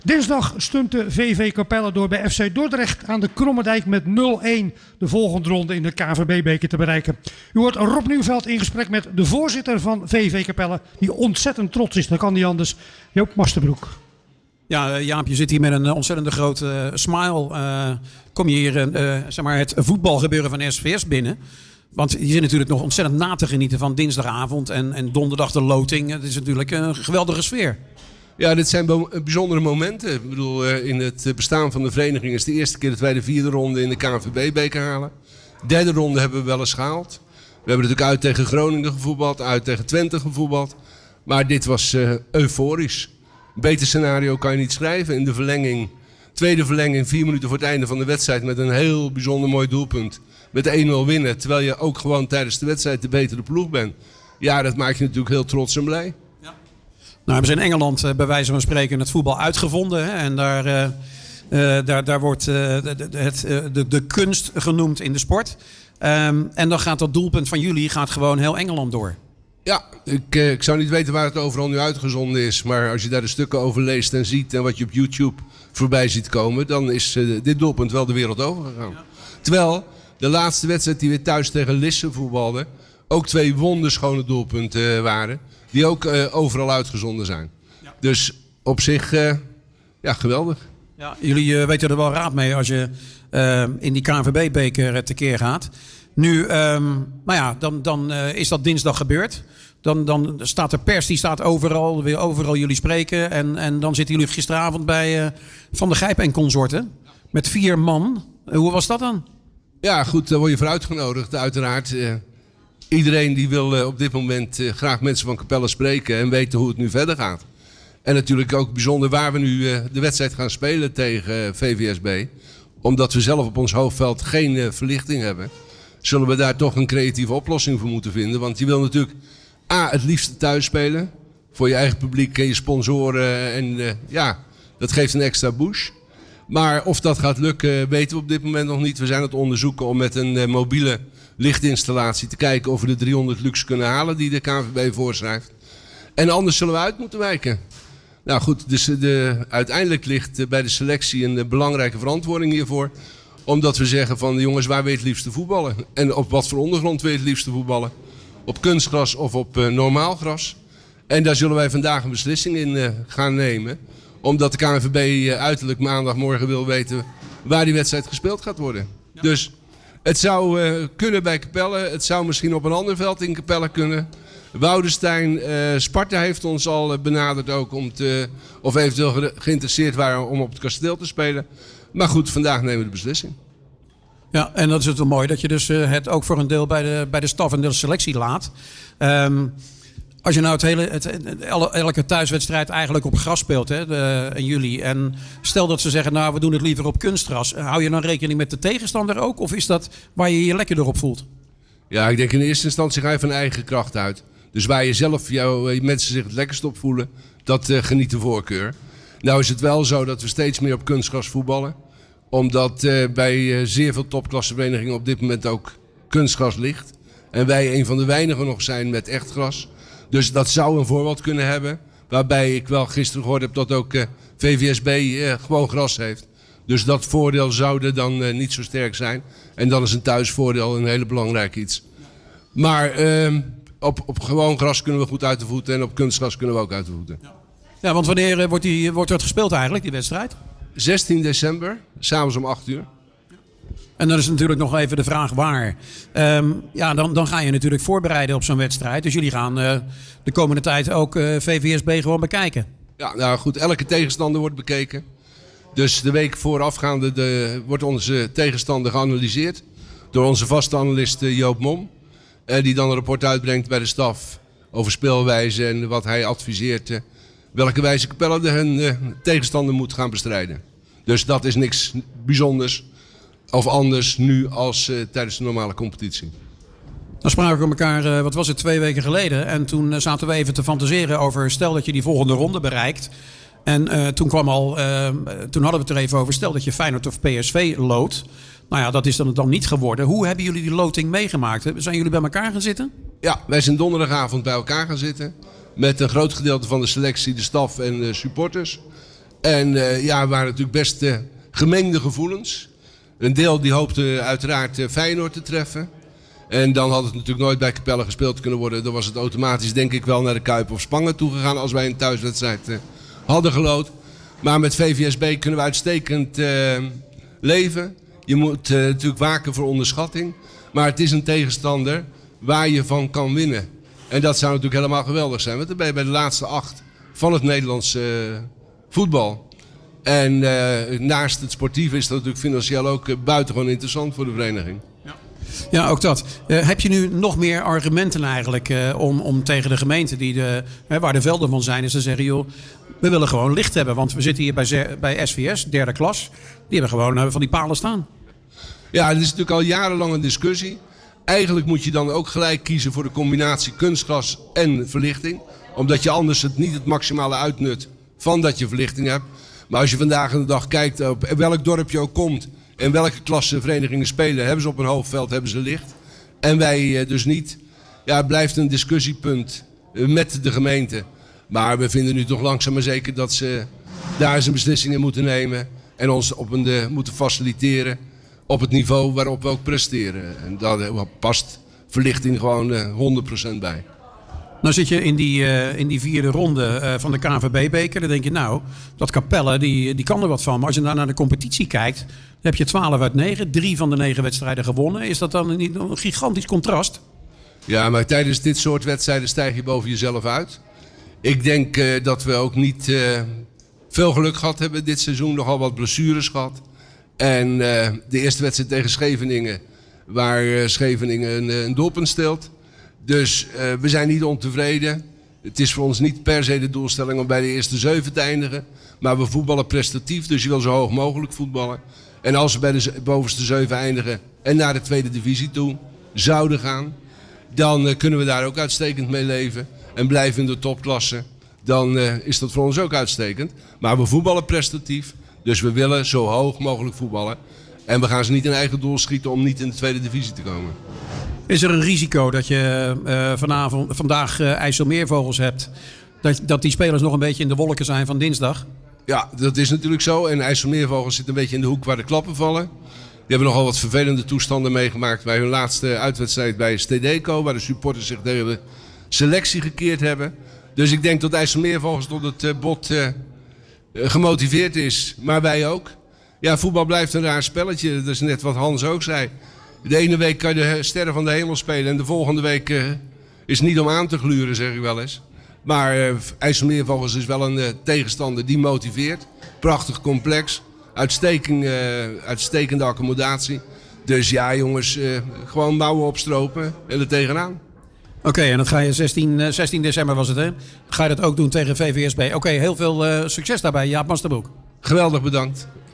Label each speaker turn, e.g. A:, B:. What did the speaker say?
A: Dinsdag stunte VV Capelle door bij FC Dordrecht aan de Krommerdijk met 0-1 de volgende ronde in de KNVB-beker te bereiken. U hoort Rob Nieuwveld in gesprek met de voorzitter van VV Capelle, die ontzettend trots is. Dat kan niet anders. Joop Masterbroek.
B: Ja, Jaap, je zit hier met een ontzettende grote smile. Kom je hier zeg maar het voetbalgebeuren van SVS binnen? Want je zit natuurlijk nog ontzettend na te genieten van dinsdagavond en donderdag de loting. Het is natuurlijk een geweldige sfeer.
C: Ja, dit zijn bijzondere momenten. Ik bedoel, in het bestaan van de vereniging is het de eerste keer dat wij de 4e ronde in de KNVB-beker halen. De 3e ronde hebben we wel eens gehaald. We hebben natuurlijk uit tegen Groningen gevoetbald, uit tegen Twente gevoetbald. Maar dit was euforisch. Een beter scenario kan je niet schrijven. In de verlenging, tweede verlenging, 4 minuten voor het einde van de wedstrijd met een heel bijzonder mooi doelpunt. Met 1-0 winnen, terwijl je ook gewoon tijdens de wedstrijd de betere ploeg bent. Ja, dat maakt je natuurlijk heel trots en blij.
B: Ja. Nou hebben ze in Engeland bij wijze van spreken het voetbal uitgevonden. Hè? En daar wordt de kunst genoemd in de sport. En dan gaat dat doelpunt van jullie gewoon heel Engeland door.
C: Ja, ik zou niet weten waar het overal nu uitgezonden is. Maar als je daar de stukken over leest en ziet en wat je op YouTube voorbij ziet komen, dan is dit doelpunt wel de wereld overgegaan. Ja. Terwijl de laatste wedstrijd die we thuis tegen Lisse voetbalden ook 2 wonderschone doelpunten waren. Die ook overal uitgezonden zijn. Ja. Dus op zich, geweldig.
B: Ja, jullie weten er wel raad mee als je in die KNVB-beker tekeer gaat. Nu, dan is dat dinsdag gebeurd. Dan staat de pers, die staat overal, wil overal jullie spreken. En dan zitten jullie gisteravond bij Van der Gijp en consorten. Met 4 man. Hoe was dat dan?
C: Ja, goed, daar word je voor uitgenodigd, uiteraard. Iedereen die wil op dit moment graag mensen van Capelle spreken en weten hoe het nu verder gaat. En natuurlijk ook bijzonder waar we nu de wedstrijd gaan spelen tegen VVSB. Omdat we zelf op ons hoofdveld geen verlichting hebben, zullen we daar toch een creatieve oplossing voor moeten vinden. Want je wil natuurlijk het liefst thuis spelen. Voor je eigen publiek en je sponsoren. En dat geeft een extra push. Maar of dat gaat lukken weten we op dit moment nog niet. We zijn aan het onderzoeken om met een mobiele lichtinstallatie te kijken of we de 300 lux kunnen halen die de KNVB voorschrijft. En anders zullen we uit moeten wijken. Nou goed, dus uiteindelijk ligt bij de selectie een belangrijke verantwoording hiervoor. Omdat we zeggen van jongens, waar wil je het liefste voetballen? En op wat voor ondergrond wil je het liefste voetballen? Op kunstgras of op normaal gras? En daar zullen wij vandaag een beslissing in gaan nemen. Omdat de KNVB uiterlijk maandagmorgen wil weten waar die wedstrijd gespeeld gaat worden. Ja. Dus het zou kunnen bij Capelle. Het zou misschien op een ander veld in Capelle kunnen. Woudenstein, Sparta heeft ons al benaderd ook of eventueel geïnteresseerd waren om op het kasteel te spelen. Maar goed, vandaag nemen we de beslissing.
B: Ja, en dat is het wel mooi dat je dus het ook voor een deel bij de staf en de selectie laat. Als je nou elke thuiswedstrijd eigenlijk op gras speelt in juli. En stel dat ze zeggen, nou we doen het liever op kunstgras. Hou je dan rekening met de tegenstander ook? Of is dat waar je je lekker door op voelt?
C: Ja, ik denk in eerste instantie ga je van eigen kracht uit. Dus waar je zelf jouw mensen zich het lekkerst op voelen, dat geniet de voorkeur. Nou is het wel zo dat we steeds meer op kunstgras voetballen. Omdat bij zeer veel topklasseverenigingen op dit moment ook kunstgras ligt. En wij een van de weinigen nog zijn met echt gras. Dus dat zou een voorbeeld kunnen hebben. Waarbij ik wel gisteren gehoord heb dat ook VVSB gewoon gras heeft. Dus dat voordeel zou er dan niet zo sterk zijn. En dan is een thuisvoordeel een hele belangrijk iets. Maar op gewoon gras kunnen we goed uit de voeten. En op kunstgras kunnen we ook uit de voeten.
B: Ja, want wanneer wordt dat gespeeld eigenlijk, die wedstrijd?
C: 16 december, s'avonds om 8 uur.
B: En dan is natuurlijk nog even de vraag waar. Dan ga je natuurlijk voorbereiden op zo'n wedstrijd. Dus jullie gaan de komende tijd ook VVSB gewoon bekijken. Ja,
C: nou goed, elke tegenstander wordt bekeken. Dus de week voorafgaande wordt onze tegenstander geanalyseerd. Door onze vaste analist Joop Mom. Die dan een rapport uitbrengt bij de staf over speelwijze en wat hij adviseert. Welke wijze Capelle hun tegenstander moet gaan bestrijden. Dus dat is niks bijzonders of anders nu als tijdens de normale competitie.
B: Dan spraken we elkaar, 2 weken geleden. En toen zaten we even te fantaseren over stel dat je die volgende ronde bereikt. En toen hadden we het er even over, stel dat je Feyenoord of PSV loodt. Nou ja, dat is dan niet geworden. Hoe hebben jullie die loting meegemaakt? Zijn jullie bij elkaar gaan zitten?
C: Ja, wij zijn donderdagavond bij elkaar gaan zitten. Met een groot gedeelte van de selectie, de staf en de supporters. En er waren natuurlijk best gemengde gevoelens. Een deel die hoopte uiteraard Feyenoord te treffen. En dan had het natuurlijk nooit bij Capelle gespeeld kunnen worden. Dan was het automatisch denk ik wel naar de Kuip of Spangen toegegaan als wij een thuiswedstrijd hadden gelood. Maar met VVSB kunnen we uitstekend leven. Je moet natuurlijk waken voor onderschatting. Maar het is een tegenstander waar je van kan winnen. En dat zou natuurlijk helemaal geweldig zijn. Want dan ben je bij de laatste 8 van het Nederlandse voetbal. En naast het sportieve is dat natuurlijk financieel ook buitengewoon interessant voor de vereniging.
B: Ja, ook dat. Heb je nu nog meer argumenten eigenlijk om tegen de gemeente waar de velden van zijn, is te zeggen, joh, we willen gewoon licht hebben. Want we zitten hier bij SVS, derde klas. Die hebben gewoon van die palen staan.
C: Ja, het is natuurlijk al jarenlang een discussie. Eigenlijk moet je dan ook gelijk kiezen voor de combinatie kunstgras en verlichting. Omdat je anders niet het maximale uitnut van dat je verlichting hebt. Maar als je vandaag de dag kijkt op welk dorp je ook komt en welke klasse verenigingen spelen, hebben ze op een hoofdveld, hebben ze licht. En wij dus niet. Ja, het blijft een discussiepunt met de gemeente. Maar we vinden nu toch langzaam maar zeker dat ze daar eens een beslissing in moeten nemen. En ons moeten faciliteren op het niveau waarop we ook presteren. En daar past verlichting gewoon 100% bij.
B: Nou zit je in die vierde ronde van de KNVB-beker. Dan denk je, nou, dat Capelle, die kan er wat van. Maar als je dan naar de competitie kijkt, dan heb je 12 uit 9. 3 van de 9 wedstrijden gewonnen. Is dat dan niet een gigantisch contrast?
C: Ja, maar tijdens dit soort wedstrijden stijg je boven jezelf uit. Ik denk dat we ook niet veel geluk gehad hebben dit seizoen. Nogal wat blessures gehad. En de eerste wedstrijd tegen Scheveningen, waar Scheveningen een doelpunt steelt. Dus we zijn niet ontevreden. Het is voor ons niet per se de doelstelling om bij de eerste 7 te eindigen. Maar we voetballen prestatief, dus je wil zo hoog mogelijk voetballen. En als we bij de bovenste 7 eindigen en naar de tweede divisie toe zouden gaan, dan kunnen we daar ook uitstekend mee leven. En blijven in de topklasse, dan is dat voor ons ook uitstekend. Maar we voetballen prestatief, dus we willen zo hoog mogelijk voetballen. En we gaan ze niet in eigen doel schieten om niet in de tweede divisie te komen.
B: Is er een risico dat je vandaag IJsselmeervogels hebt, dat die spelers nog een beetje in de wolken zijn van dinsdag?
C: Ja, dat is natuurlijk zo. En IJsselmeervogels zit een beetje in de hoek waar de klappen vallen. Die hebben nogal wat vervelende toestanden meegemaakt bij hun laatste uitwedstrijd bij Stedeco, waar de supporters zich tegen de selectie gekeerd hebben. Dus ik denk dat IJsselmeervogels tot het bot gemotiveerd is, maar wij ook. Ja, voetbal blijft een raar spelletje. Dat is net wat Hans ook zei. De ene week kan je de sterren van de hemel spelen en de volgende week is niet om aan te gluren, zeg ik wel eens. Maar IJsselmeervogels is wel een tegenstander die motiveert. Prachtig complex. Uitstekende accommodatie. Dus ja jongens, gewoon mouwen opstropen en er tegenaan.
B: Oké, en dat ga je 16 december was het, hè? Ga je dat ook doen tegen VVSB? Oké, heel veel succes daarbij, Jaap Masterbroek.
C: Geweldig bedankt.